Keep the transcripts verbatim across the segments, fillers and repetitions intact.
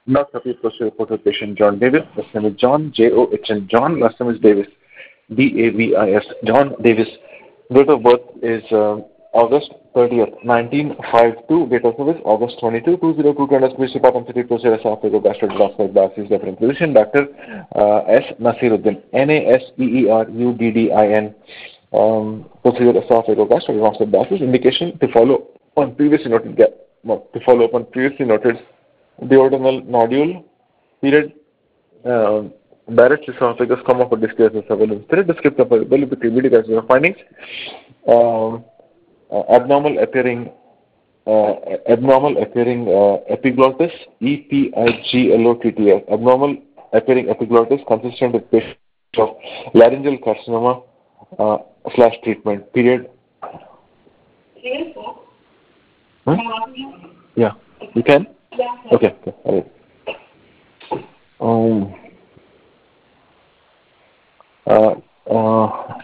Now, happy to report with patient John Davis. Last name is John, J O H N, John. Last name is Davis, D A V I S, John Davis. Date of birth is uh, August thirtieth, nineteen fifty-two. Date of service, August twenty-second, two thousand two. Conduct Police Department City, Procedure, Esophageal Gastroenterological Disease, different position. Doctor uh, S. Nasiruddin, N A S E E R U D D I N. Um, procedure, Esophageal Gastroenterological Disease. Indication to follow on previously noted, to follow up on previously noted duodenal nodule, period, uh, direct esophagus, comma for discrepancy surveillance. Third descriptive availability, medical findings, um, uh, abnormal appearing, uh, abnormal appearing uh, epiglottis, E P I G L O T T S, abnormal appearing epiglottis consistent with patient of laryngeal carcinoma uh, slash treatment, period. Hmm? Yeah, you can? Okay, okay, all right. Um, uh, uh,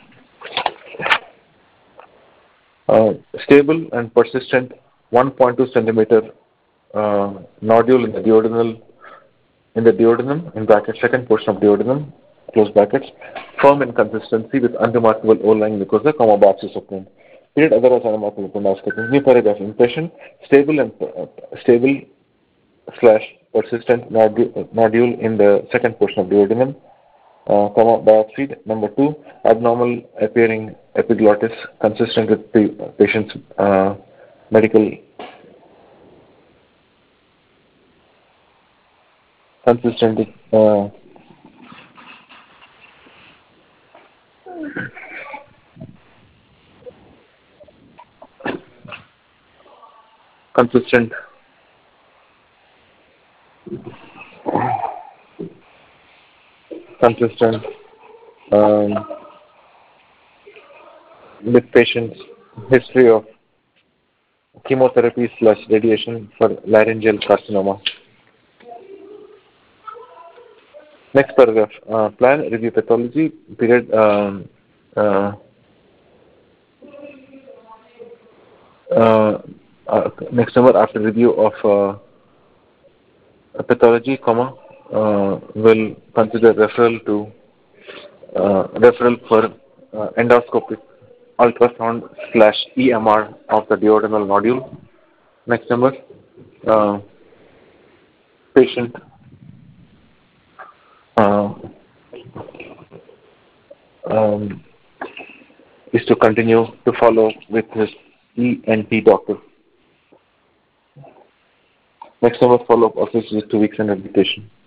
uh, stable and persistent one point two centimeter uh, nodule in the duodenal, in the duodenum, in brackets, second portion of duodenum, close brackets, firm in consistency with unremarkable overlying mucosa, comma, biopsy subclinic. Period, otherwise unremarkable endoscopy. New paragraph, impression, stable and uh, stable slash persistent nodule, nodule in the second portion of duodenum, uh, comma, biopsied. Number two, abnormal appearing epiglottis consistent with the patient's uh, medical consistent with uh, consistent consistent um, with patient's history of chemotherapy slash radiation for laryngeal carcinoma. Next paragraph, uh, plan, review pathology, period, um, uh, uh, uh, next number after review of uh, pathology, comma, uh, will consider referral to, uh, referral for uh, endoscopic ultrasound slash E M R of the duodenal nodule. Next number, uh, patient uh, um, is to continue to follow with his E N T doctor. Next number, follow-up office is two weeks and education.